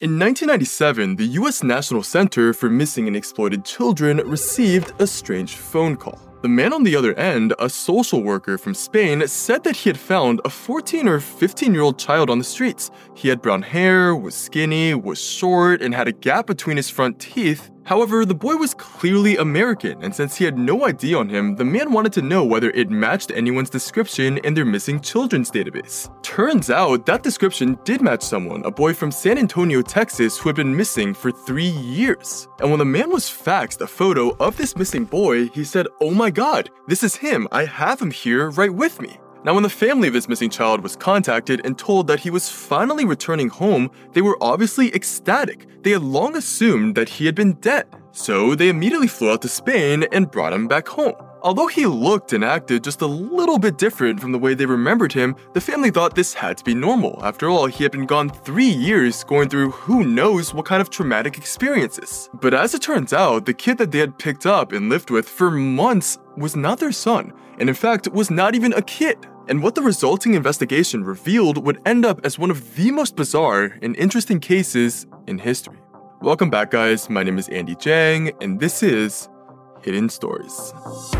In 1997, the U.S. National Center for Missing and Exploited Children received a strange phone call. The man on the other end, a social worker from Spain, said that he had found a 14 or 15-year-old child on the streets. He had brown hair, was skinny, was short, and had a gap between his front teeth. However, the boy was clearly American, and since he had no ID on him, the man wanted to know whether it matched anyone's description in their missing children's database. Turns out that description did match someone, a boy from San Antonio, Texas, who had been missing for 3 years. And when the man was faxed a photo of this missing boy, he said, "Oh my God, this is him. I have him here right with me." Now, when the family of this missing child was contacted and told that he was finally returning home, they were obviously ecstatic. They had long assumed that he had been dead. So they immediately flew out to Spain and brought him back home. Although he looked and acted just a little bit different from the way they remembered him, the family thought this had to be normal. After all, he had been gone 3 years, going through who knows what kind of traumatic experiences. But as it turns out, the kid that they had picked up and lived with for months was not their son, and in fact was not even a kid. And what the resulting investigation revealed would end up as one of the most bizarre and interesting cases in history. Welcome back, guys. My name is Andy Jang, and this is Hidden Stories.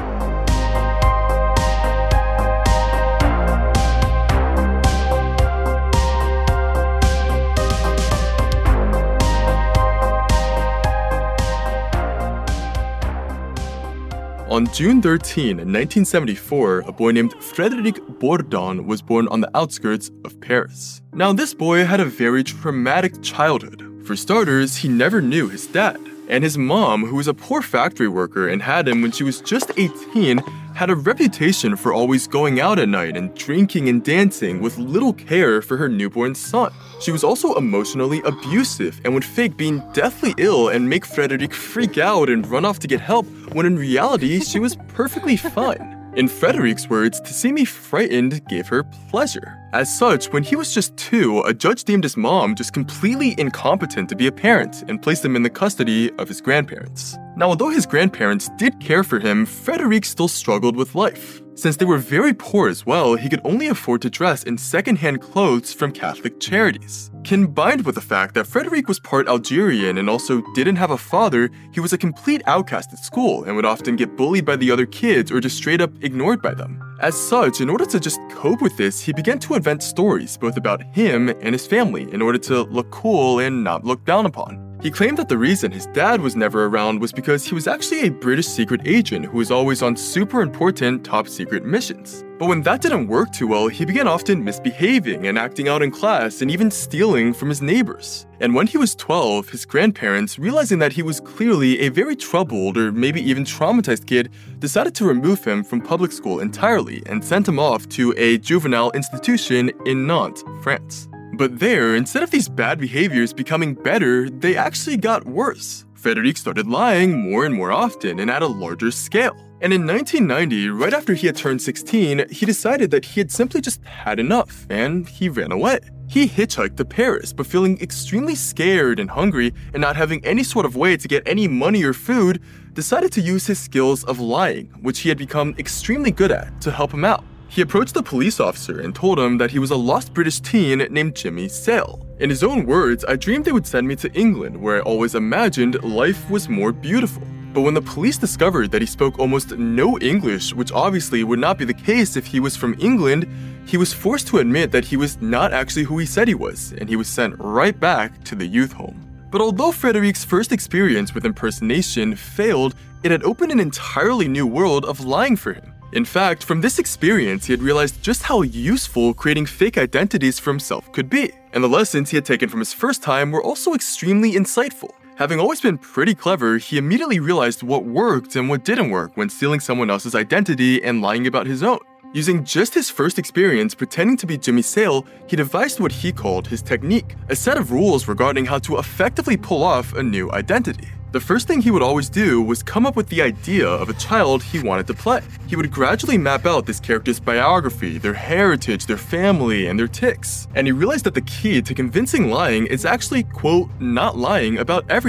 On June 13, 1974, a boy named Frédéric Bourdon was born on the outskirts of Paris. Now, this boy had a very traumatic childhood. For starters, he never knew his dad. And his mom, who was a poor factory worker and had him when she was just 18, had a reputation for always going out at night and drinking and dancing with little care for her newborn son. She was also emotionally abusive and would fake being deathly ill and make Frédéric freak out and run off to get help when in reality she was perfectly fine. In Frédéric's words, to see me frightened gave her pleasure. As such, when he was just 2, a judge deemed his mom just completely incompetent to be a parent and placed him in the custody of his grandparents. Now, although his grandparents did care for him, Frédéric still struggled with life. Since they were very poor as well, he could only afford to dress in second-hand clothes from Catholic charities. Combined with the fact that Frédéric was part Algerian and also didn't have a father, he was a complete outcast at school and would often get bullied by the other kids or just straight up ignored by them. As such, in order to just cope with this, he began to invent stories both about him and his family in order to look cool and not look down upon. He claimed that the reason his dad was never around was because he was actually a British secret agent who was always on super important top secret missions. But when that didn't work too well, he began often misbehaving and acting out in class and even stealing from his neighbors. And when he was 12, his grandparents, realizing that he was clearly a very troubled or maybe even traumatized kid, decided to remove him from public school entirely and sent him off to a juvenile institution in Nantes, France. But there, instead of these bad behaviors becoming better, they actually got worse. Frédéric started lying more and more often and at a larger scale. And in 1990, right after he had turned 16, he decided that he had simply just had enough, and he ran away. He hitchhiked to Paris, but feeling extremely scared and hungry and not having any sort of way to get any money or food, decided to use his skills of lying, which he had become extremely good at, to help him out. He approached the police officer and told him that he was a lost British teen named Jimmy Sale. In his own words, "I dreamed they would send me to England, where I always imagined life was more beautiful." But when the police discovered that he spoke almost no English, which obviously would not be the case if he was from England, he was forced to admit that he was not actually who he said he was, and he was sent right back to the youth home. But although Frédéric's first experience with impersonation failed, it had opened an entirely new world of lying for him. In fact, from this experience, he had realized just how useful creating fake identities for himself could be. And the lessons he had taken from his first time were also extremely insightful. Having always been pretty clever, he immediately realized what worked and what didn't work when stealing someone else's identity and lying about his own. Using just his first experience pretending to be Jimmy Sale, he devised what he called his technique, a set of rules regarding how to effectively pull off a new identity. The first thing he would always do was come up with the idea of a child he wanted to play. He would gradually map out this character's biography, their heritage, their family, and their tics. And he realized that the key to convincing lying is actually, quote, not lying about everything.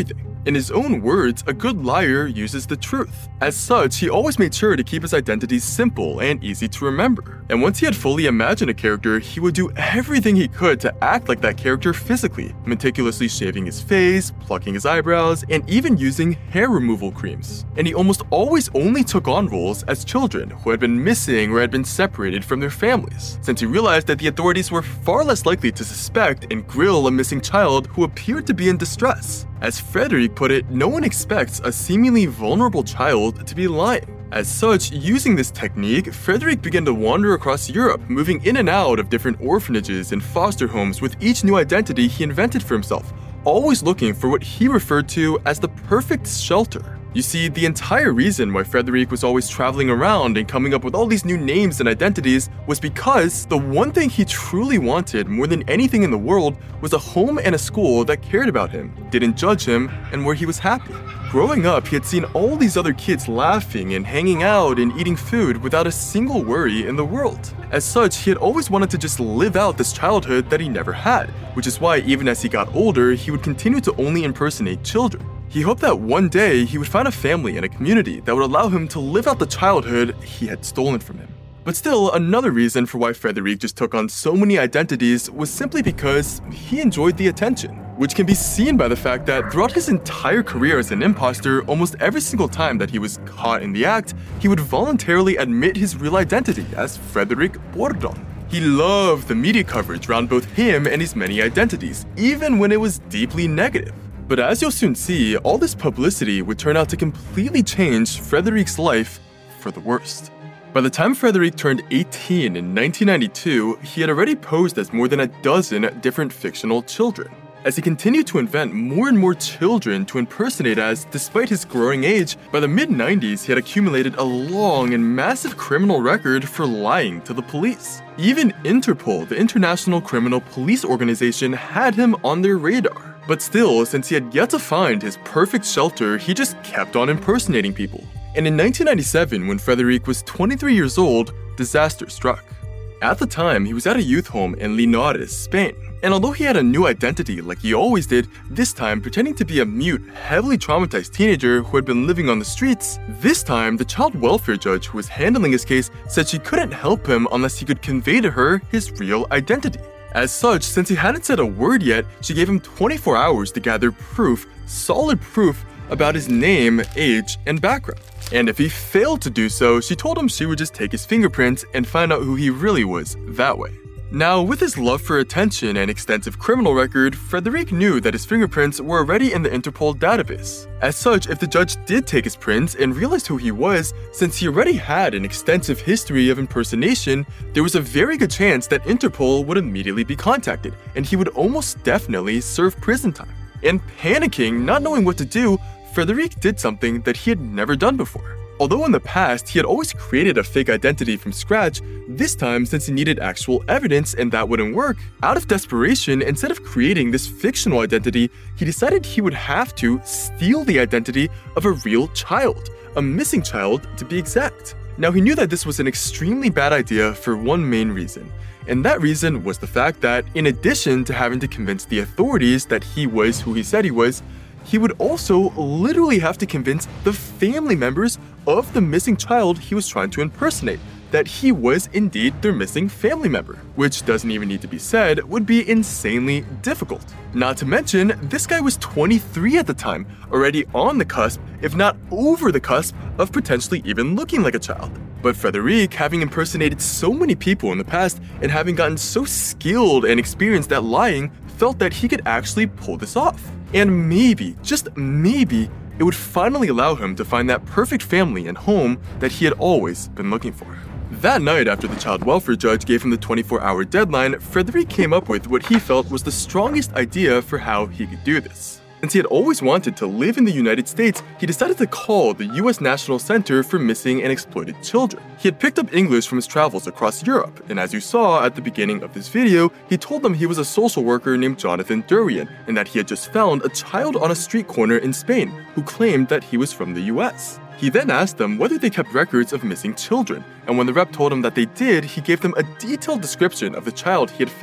In his own words, a good liar uses the truth. As such, he always made sure to keep his identities simple and easy to remember. And once he had fully imagined a character, he would do everything he could to act like that character physically, meticulously shaving his face, plucking his eyebrows, and even using hair removal creams. And he almost always only took on roles as children who had been missing or had been separated from their families, since he realized that the authorities were far less likely to suspect and grill a missing child who appeared to be in distress. As Frederick put it, no one expects a seemingly vulnerable child to be lying. As such, using this technique, Frederick began to wander across Europe, moving in and out of different orphanages and foster homes with each new identity he invented for himself, always looking for what he referred to as the perfect shelter. You see, the entire reason why Frederick was always traveling around and coming up with all these new names and identities was because the one thing he truly wanted more than anything in the world was a home and a school that cared about him, didn't judge him, and where he was happy. Growing up, he had seen all these other kids laughing and hanging out and eating food without a single worry in the world. As such, he had always wanted to just live out this childhood that he never had, which is why even as he got older, he would continue to only impersonate children. He hoped that one day he would find a family and a community that would allow him to live out the childhood he had stolen from him. But still, another reason for why Frederick just took on so many identities was simply because he enjoyed the attention, which can be seen by the fact that throughout his entire career as an imposter, almost every single time that he was caught in the act, he would voluntarily admit his real identity as Frederick Bordon. He loved the media coverage around both him and his many identities, even when it was deeply negative. But as you'll soon see, all this publicity would turn out to completely change Frederick's life for the worst. By the time Frederick turned 18 in 1992, he had already posed as more than a dozen different fictional children. As he continued to invent more and more children to impersonate as, despite his growing age, by the mid-90s he had accumulated a long and massive criminal record for lying to the police. Even Interpol, the International Criminal Police Organization, had him on their radar. But still, since he had yet to find his perfect shelter, he just kept on impersonating people. And in 1997, when Frederick was 23 years old, disaster struck. At the time, he was at a youth home in Linares, Spain. And although he had a new identity like he always did, this time pretending to be a mute, heavily traumatized teenager who had been living on the streets, this time the child welfare judge who was handling his case said she couldn't help him unless he could convey to her his real identity. As such, since he hadn't said a word yet, she gave him 24 hours to gather proof, solid proof, about his name, age, and background. And if he failed to do so, she told him she would just take his fingerprints and find out who he really was that way. Now, with his love for attention and extensive criminal record, Frederick knew that his fingerprints were already in the Interpol database. As such, if the judge did take his prints and realized who he was, since he already had an extensive history of impersonation, there was a very good chance that Interpol would immediately be contacted, and he would almost definitely serve prison time. And panicking, not knowing what to do, Frederick did something that he had never done before. Although in the past, he had always created a fake identity from scratch, this time, since he needed actual evidence and that wouldn't work, out of desperation, instead of creating this fictional identity, he decided he would have to steal the identity of a real child, a missing child to be exact. Now, he knew that this was an extremely bad idea for one main reason, and that reason was the fact that, in addition to having to convince the authorities that he was who he said he was, he would also literally have to convince the family members of the missing child he was trying to impersonate that he was indeed their missing family member, which doesn't even need to be said, would be insanely difficult. Not to mention, this guy was 23 at the time, already on the cusp, if not over the cusp, of potentially even looking like a child. But Frederick, having impersonated so many people in the past and having gotten so skilled and experienced at lying, felt that he could actually pull this off. And maybe, just maybe, it would finally allow him to find that perfect family and home that he had always been looking for. That night, after the child welfare judge gave him the 24-hour deadline, Frederick came up with what he felt was the strongest idea for how he could do this. Since he had always wanted to live in the United States, he decided to call the US National Center for Missing and Exploited Children. He had picked up English from his travels across Europe, and as you saw at the beginning of this video, he told them he was a social worker named Jonathan Durian, and that he had just found a child on a street corner in Spain who claimed that he was from the US. He then asked them whether they kept records of missing children, and when the rep told him that they did, he gave them a detailed description of the child he had found,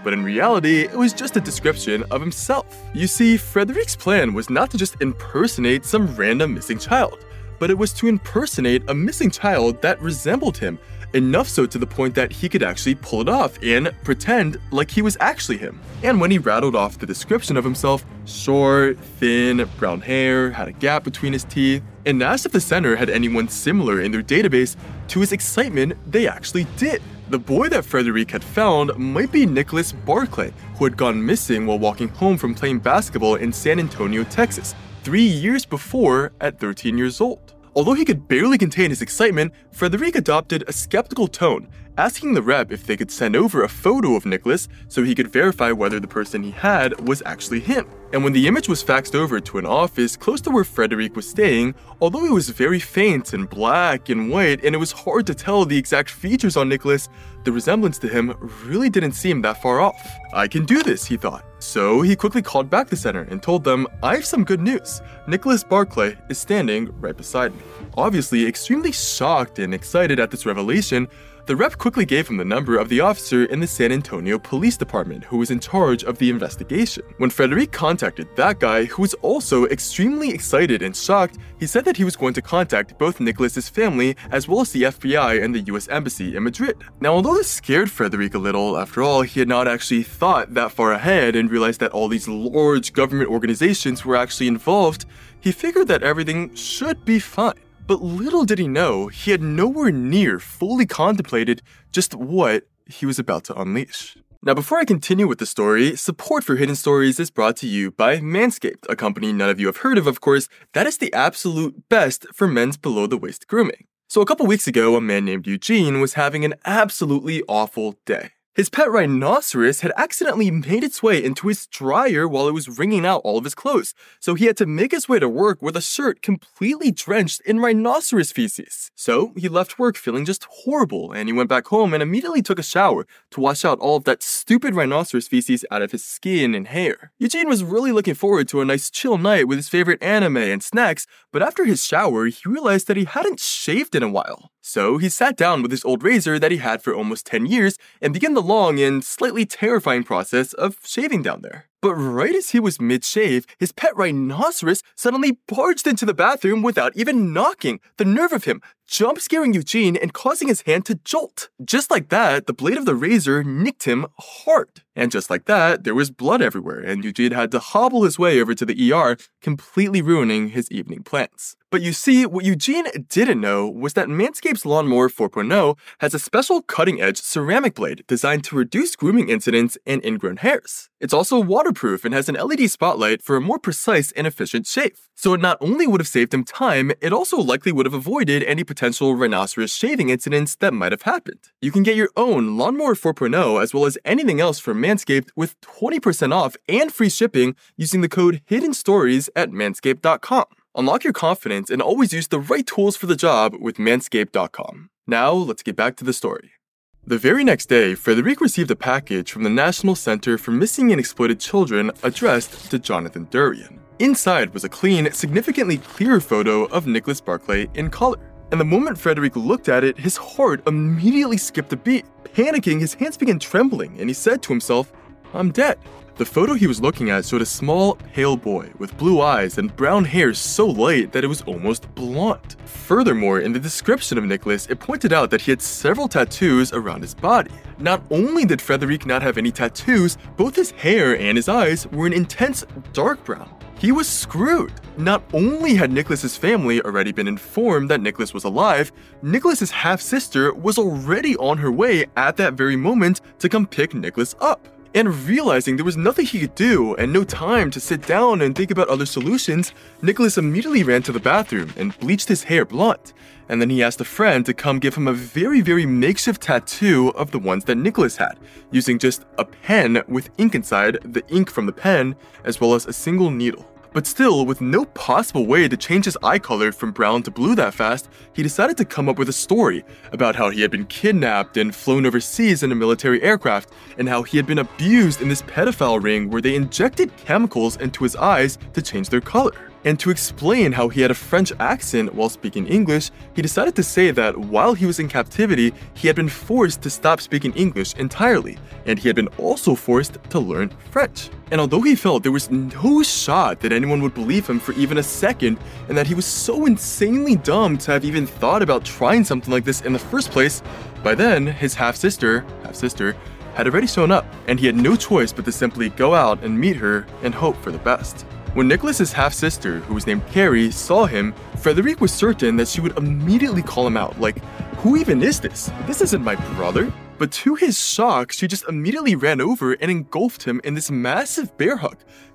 but in reality, it was just a description of himself. You see, Frédéric's plan was not to just impersonate some random missing child, but it was to impersonate a missing child that resembled him, enough so to the point that he could actually pull it off and pretend like he was actually him. And when he rattled off the description of himself, short, thin, brown hair, had a gap between his teeth, and asked if the center had anyone similar in their database, to his excitement, they actually did. The boy that Frédéric had found might be Nicholas Barclay, who had gone missing while walking home from playing basketball in San Antonio, Texas, 3 years before at 13 years old. Although he could barely contain his excitement, Frédéric adopted a skeptical tone, asking the rep if they could send over a photo of Nicholas so he could verify whether the person he had was actually him. And when the image was faxed over to an office close to where Frédéric was staying, although it was very faint and black and white and it was hard to tell the exact features on Nicholas, the resemblance to him really didn't seem that far off. I can do this, he thought. So he quickly called back the center and told them, I have some good news. Nicholas Barclay is standing right beside me. Obviously extremely shocked and excited at this revelation, the rep quickly gave him the number of the officer in the San Antonio Police Department who was in charge of the investigation. When Frédéric contacted that guy, who was also extremely excited and shocked, he said that he was going to contact both Nicholas's family as well as the FBI and the US Embassy in Madrid. Now, although this scared Frédéric a little, after all, he had not actually thought that far ahead and realized that all these large government organizations were actually involved, he figured that everything should be fine. But little did he know, he had nowhere near fully contemplated just what he was about to unleash. Now, before I continue with the story, support for Hidden Stories is brought to you by Manscaped, a company none of you have heard of course, that is the absolute best for men's below-the-waist grooming. So a couple weeks ago, a man named Eugene was having an absolutely awful day. His pet rhinoceros had accidentally made its way into his dryer while it was wringing out all of his clothes, so he had to make his way to work with a shirt completely drenched in rhinoceros feces. So he left work feeling just horrible, and he went back home and immediately took a shower to wash out all of that stupid rhinoceros feces out of his skin and hair. Eugene was really looking forward to a nice chill night with his favorite anime and snacks, but after his shower, he realized that he hadn't shaved in a while. So he sat down with his old razor that he had for almost 10 years and began the long and slightly terrifying process of shaving down there. But right as he was mid-shave, his pet rhinoceros suddenly barged into the bathroom without even knocking. The nerve of him, jump-scaring Eugene and causing his hand to jolt. Just like that, the blade of the razor nicked him hard. And just like that, there was blood everywhere, and Eugene had to hobble his way over to the ER, completely ruining his evening plans. But you see, what Eugene didn't know was that Manscaped's Lawnmower 4.0 has a special cutting-edge ceramic blade designed to reduce grooming incidents and ingrown hairs. It's also waterproof and has an LED spotlight for a more precise and efficient shave. So it not only would have saved him time, it also likely would have avoided any potential rhinoceros shaving incidents that might have happened. You can get your own Lawnmower 4.0 as well as anything else from Manscaped with 20% off and free shipping using the code Hidden Stories at manscaped.com. Unlock your confidence and always use the right tools for the job with manscaped.com. Now, let's get back to the story. The very next day, Frédéric received a package from the National Center for Missing and Exploited Children addressed to Jonathan Durian. Inside was a clean, significantly clearer photo of Nicholas Barclay in color. And the moment Frédéric looked at it, his heart immediately skipped a beat. Panicking, his hands began trembling, and he said to himself, I'm dead. The photo he was looking at showed a small, pale boy with blue eyes and brown hair so light that it was almost blonde. Furthermore, in the description of Nicholas, it pointed out that he had several tattoos around his body. Not only did Frédéric not have any tattoos, both his hair and his eyes were an intense dark brown. He was screwed. Not only had Nicholas's family already been informed that Nicholas was alive, Nicholas's half-sister was already on her way at that very moment to come pick Nicholas up. And realizing there was nothing he could do and no time to sit down and think about other solutions, Nicholas immediately ran to the bathroom and bleached his hair blonde. And then he asked a friend to come give him a very makeshift tattoo of the ones that Nicholas had, using just a pen with ink inside, the ink from the pen, as well as a single needle. But still, with no possible way to change his eye color from brown to blue that fast, he decided to come up with a story about how he had been kidnapped and flown overseas in a military aircraft, and how he had been abused in this pedophile ring where they injected chemicals into his eyes to change their color. And to explain how he had a French accent while speaking English, he decided to say that while he was in captivity, he had been forced to stop speaking English entirely, and he had been also forced to learn French. And although he felt there was no shot that anyone would believe him for even a second, and that he was so insanely dumb to have even thought about trying something like this in the first place, by then his half-sister had already shown up, and he had no choice but to simply go out and meet her and hope for the best. When Nicholas's half-sister, who was named Carrie, saw him, Frederic was certain that she would immediately call him out, like, "Who even is this? This isn't my brother." But to his shock, she just immediately ran over and engulfed him in this massive bear hug,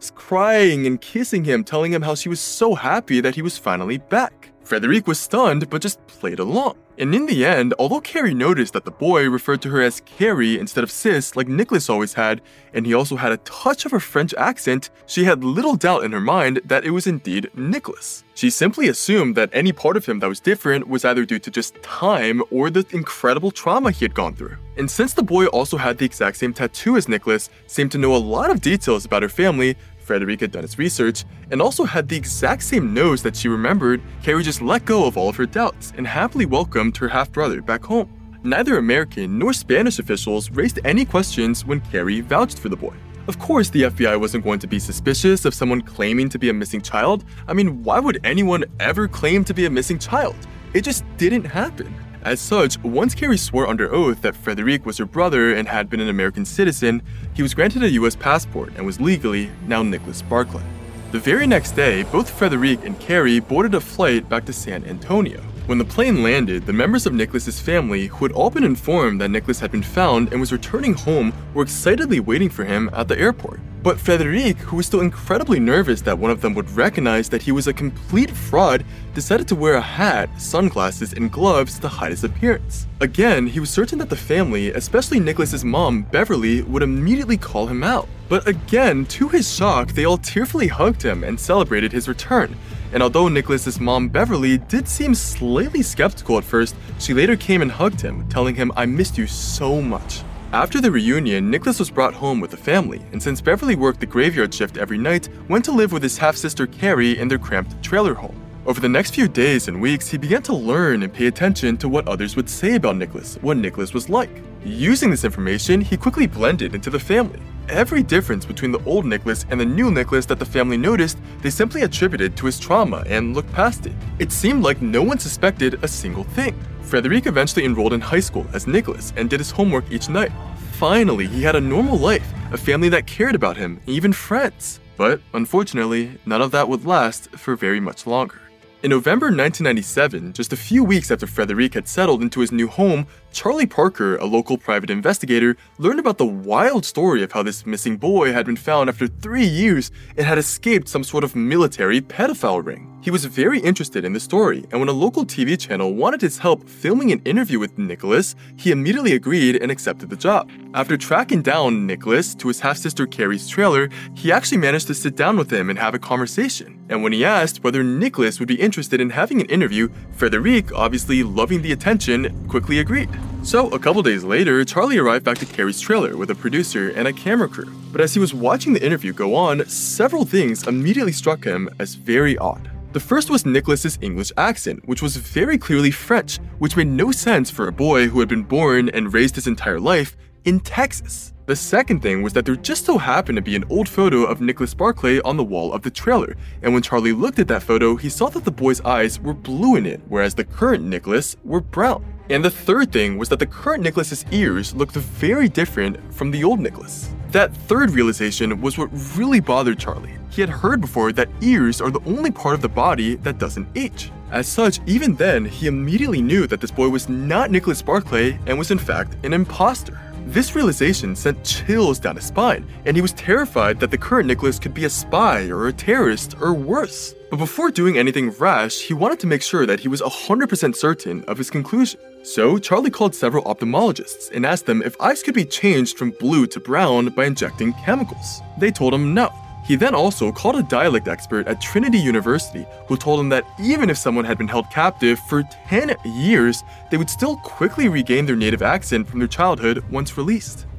crying and kissing him, telling him how she was so happy that he was finally back. Frederic was stunned, but just played along. And in the end, although Carrie noticed that the boy referred to her as Carrie instead of sis like Nicholas always had, and he also had a touch of a French accent, she had little doubt in her mind that it was indeed Nicholas. She simply assumed that any part of him that was different was either due to just time or the incredible trauma he had gone through. And since the boy also had the exact same tattoo as Nicholas, seemed to know a lot of details about her family, Frederic had done his research, and also had the exact same nose that she remembered, Carrie just let go of all of her doubts and happily welcomed her half-brother back home. Neither American nor Spanish officials raised any questions when Carrie vouched for the boy. Of course, the FBI wasn't going to be suspicious of someone claiming to be a missing child. I mean, why would anyone ever claim to be a missing child? It just didn't happen. As such, once Carrie swore under oath that Frederic was her brother and had been an American citizen, he was granted a US passport and was legally now Nicholas Barclay. The very next day, both Frederic and Carrie boarded a flight back to San Antonio. When the plane landed, the members of Nicholas's family, who had all been informed that Nicholas had been found and was returning home, were excitedly waiting for him at the airport. But Frederic, who was still incredibly nervous that one of them would recognize that he was a complete fraud, decided to wear a hat, sunglasses, and gloves to hide his appearance. Again, he was certain that the family, especially Nicholas's mom, Beverly, would immediately call him out. But again, to his shock, they all tearfully hugged him and celebrated his return. And although Nicholas's mom, Beverly, did seem slightly skeptical at first, she later came and hugged him, telling him, "I missed you so much." After the reunion, Nicholas was brought home with the family, and since Beverly worked the graveyard shift every night, went to live with his half-sister Carrie in their cramped trailer home. Over the next few days and weeks, he began to learn and pay attention to what others would say about Nicholas, what Nicholas was like. Using this information, he quickly blended into the family. Every difference between the old Nicholas and the new Nicholas that the family noticed, they simply attributed to his trauma and looked past it. It seemed like no one suspected a single thing. Frederic eventually enrolled in high school as Nicholas and did his homework each night. Finally, he had a normal life, a family that cared about him, even friends. But unfortunately, none of that would last for very much longer. In November 1997, just a few weeks after Frederic had settled into his new home, Charlie Parker, a local private investigator, learned about the wild story of how this missing boy had been found after 3 years and had escaped some sort of military pedophile ring. He was very interested in the story, and when a local TV channel wanted his help filming an interview with Nicholas, he immediately agreed and accepted the job. After tracking down Nicholas to his half-sister Carrie's trailer, he actually managed to sit down with him and have a conversation. And when he asked whether Nicholas would be interested in having an interview, Frederic, obviously loving the attention, quickly agreed. So, a couple days later, Charlie arrived back to Carrie's trailer with a producer and a camera crew. But as he was watching the interview go on, several things immediately struck him as very odd. The first was Nicholas's English accent, which was very clearly French, which made no sense for a boy who had been born and raised his entire life in Texas. The second thing was that there just so happened to be an old photo of Nicholas Barclay on the wall of the trailer, and when Charlie looked at that photo, he saw that the boy's eyes were blue in it, whereas the current Nicholas were brown. And the third thing was that the current Nicholas's ears looked very different from the old Nicholas. That third realization was what really bothered Charlie. He had heard before that ears are the only part of the body that doesn't age. As such, even then, he immediately knew that this boy was not Nicholas Barclay and was in fact an imposter. This realization sent chills down his spine, and he was terrified that the current Nicholas could be a spy or a terrorist or worse. But before doing anything rash, he wanted to make sure that he was 100% certain of his conclusion. So Charlie called several ophthalmologists and asked them if eyes could be changed from blue to brown by injecting chemicals. They told him no. He then also called a dialect expert at Trinity University who told him that even if someone had been held captive for 10 years, they would still quickly regain their native accent from their childhood once released.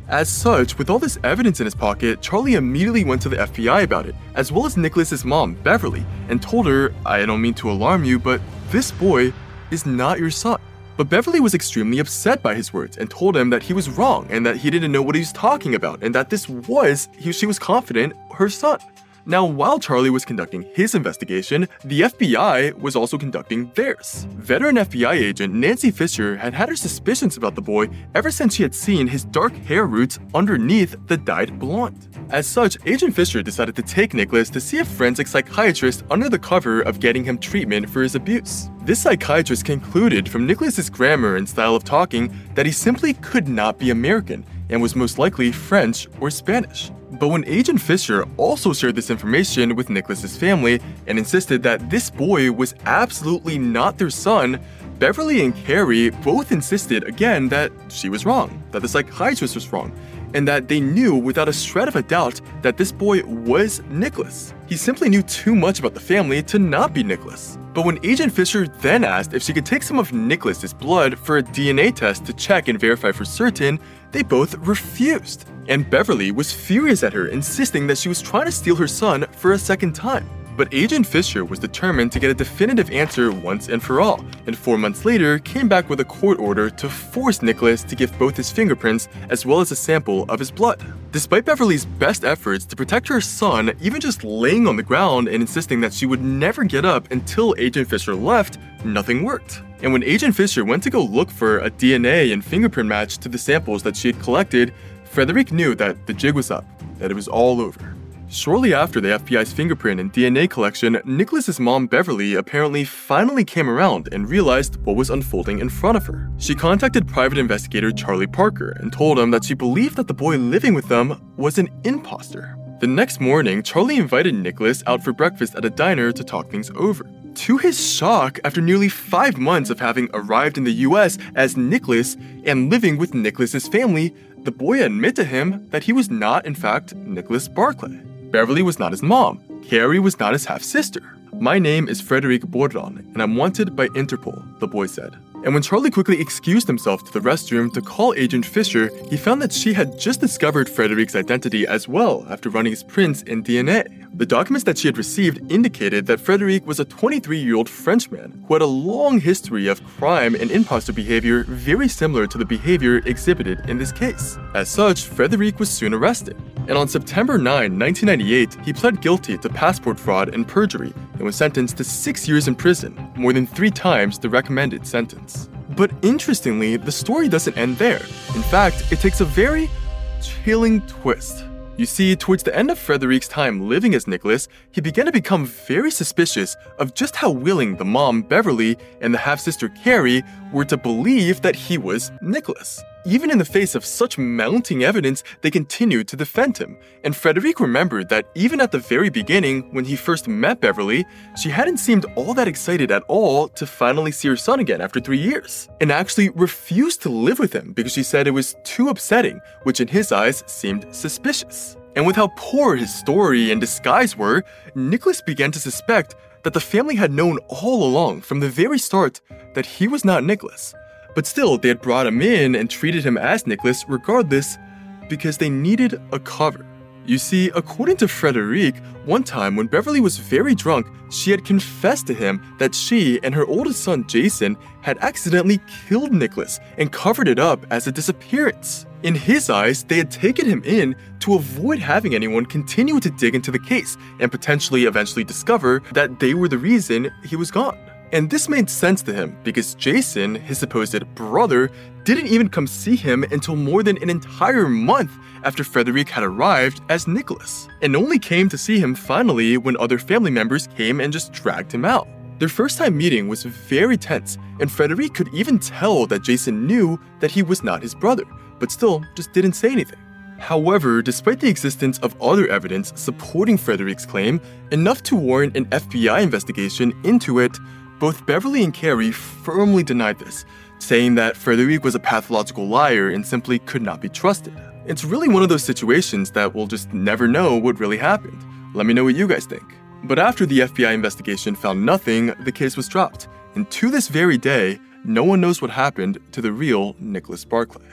As such, with all this evidence in his pocket, Charlie immediately went to the FBI about it, as well as Nicholas's mom, Beverly, and told her, "I don't mean to alarm you, but this boy is not your son." But Beverly was extremely upset by his words and told him that he was wrong and that he didn't know what he was talking about and that she was confident, her son. Now, while Charlie was conducting his investigation, the FBI was also conducting theirs. Veteran FBI agent Nancy Fisher had had her suspicions about the boy ever since she had seen his dark hair roots underneath the dyed blonde. As such, Agent Fisher decided to take Nicholas to see a forensic psychiatrist under the cover of getting him treatment for his abuse. This psychiatrist concluded from Nicholas's grammar and style of talking that he simply could not be American and was most likely French or Spanish. But when Agent Fisher also shared this information with Nicholas's family and insisted that this boy was absolutely not their son, Beverly and Carrie both insisted again that she was wrong, that the psychiatrist was wrong, and that they knew without a shred of a doubt that this boy was Nicholas. He simply knew too much about the family to not be Nicholas. But when Agent Fisher then asked if she could take some of Nicholas's blood for a DNA test to check and verify for certain, they both refused. And Beverly was furious at her, insisting that she was trying to steal her son for a second time. But Agent Fisher was determined to get a definitive answer once and for all, and 4 months later came back with a court order to force Nicholas to give both his fingerprints as well as a sample of his blood. Despite Beverly's best efforts to protect her son, even just laying on the ground and insisting that she would never get up until Agent Fisher left, nothing worked. And when Agent Fisher went to go look for a DNA and fingerprint match to the samples that she had collected, Frederic knew that the jig was up, that it was all over. Shortly after the FBI's fingerprint and DNA collection, Nicholas's mom Beverly apparently finally came around and realized what was unfolding in front of her. She contacted private investigator Charlie Parker and told him that she believed that the boy living with them was an imposter. The next morning, Charlie invited Nicholas out for breakfast at a diner to talk things over. To his shock, after nearly 5 months of having arrived in the US as Nicholas and living with Nicholas's family, the boy admitted to him that he was not, in fact, Nicholas Barclay. Beverly was not his mom. Carrie was not his half-sister. "My name is Frederic Bourdon, and I'm wanted by Interpol," the boy said. And when Charlie quickly excused himself to the restroom to call Agent Fisher, he found that she had just discovered Frederic's identity as well after running his prints in DNA. The documents that she had received indicated that Frederic was a 23-year-old Frenchman who had a long history of crime and imposter behavior very similar to the behavior exhibited in this case. As such, Frederic was soon arrested. And on September 9, 1998, he pled guilty to passport fraud and perjury and was sentenced to 6 years in prison, more than 3 times the recommended sentence. But interestingly, the story doesn't end there. In fact, it takes a very chilling twist. You see, towards the end of Frederic's time living as Nicholas, he began to become very suspicious of just how willing the mom, Beverly, and the half-sister, Carrie, were to believe that he was Nicholas. Even in the face of such mounting evidence, they continued to defend him. And Frederic remembered that even at the very beginning, when he first met Beverly, she hadn't seemed all that excited at all to finally see her son again after 3 years, and actually refused to live with him because she said it was too upsetting, which in his eyes seemed suspicious. And with how poor his story and disguise were, Nicholas began to suspect that the family had known all along from the very start that he was not Nicholas. But still, they had brought him in and treated him as Nicholas regardless because they needed a cover. You see, according to Frederic, one time when Beverly was very drunk, she had confessed to him that she and her oldest son Jason had accidentally killed Nicholas and covered it up as a disappearance. In his eyes, they had taken him in to avoid having anyone continue to dig into the case and potentially eventually discover that they were the reason he was gone. And this made sense to him because Jason, his supposed brother, didn't even come see him until more than an entire month after Frederic had arrived as Nicholas, and only came to see him finally when other family members came and just dragged him out. Their first time meeting was very tense, and Frederic could even tell that Jason knew that he was not his brother, but still just didn't say anything. However, despite the existence of other evidence supporting Frederic's claim, enough to warrant an FBI investigation into it, both Beverly and Carrie firmly denied this, saying that Frederic was a pathological liar and simply could not be trusted. It's really one of those situations that we'll just never know what really happened. Let me know what you guys think. But after the FBI investigation found nothing, the case was dropped. And to this very day, no one knows what happened to the real Nicholas Barclay.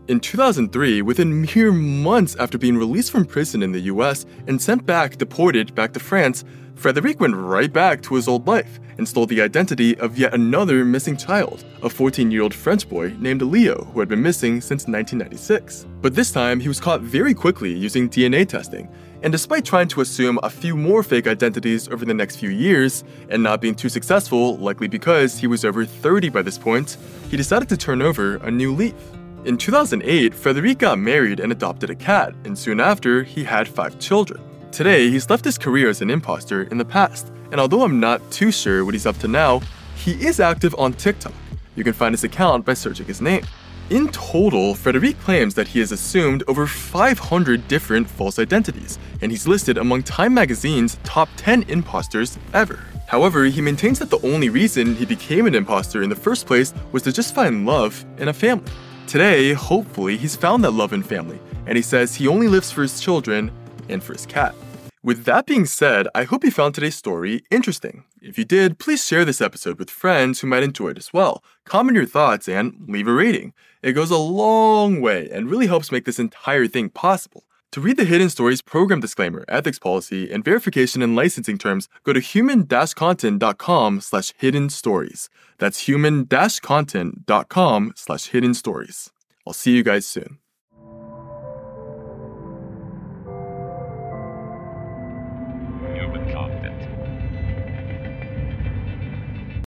In 2003, within mere months after being released from prison in the US and deported back to France, Frédéric went right back to his old life and stole the identity of yet another missing child, a 14-year-old French boy named Leo who had been missing since 1996. But this time, he was caught very quickly using DNA testing, and despite trying to assume a few more fake identities over the next few years, and not being too successful, likely because he was over 30 by this point, he decided to turn over a new leaf. In 2008, Frédéric got married and adopted a cat, and soon after, he had 5 children. Today, he's left his career as an imposter in the past, and although I'm not too sure what he's up to now, he is active on TikTok. You can find his account by searching his name. In total, Frédéric claims that he has assumed over 500 different false identities, and he's listed among Time magazine's top 10 imposters ever. However, he maintains that the only reason he became an imposter in the first place was to just find love in a family. Today, hopefully, he's found that love and family, and he says he only lives for his children and for his cat. With that being said, I hope you found today's story interesting. If you did, please share this episode with friends who might enjoy it as well. Comment your thoughts and leave a rating. It goes a long way and really helps make this entire thing possible. To read the Hidden Stories program disclaimer, ethics policy, and verification and licensing terms, go to human-content.com/hidden stories. That's human-content.com/hidden stories. I'll see you guys soon.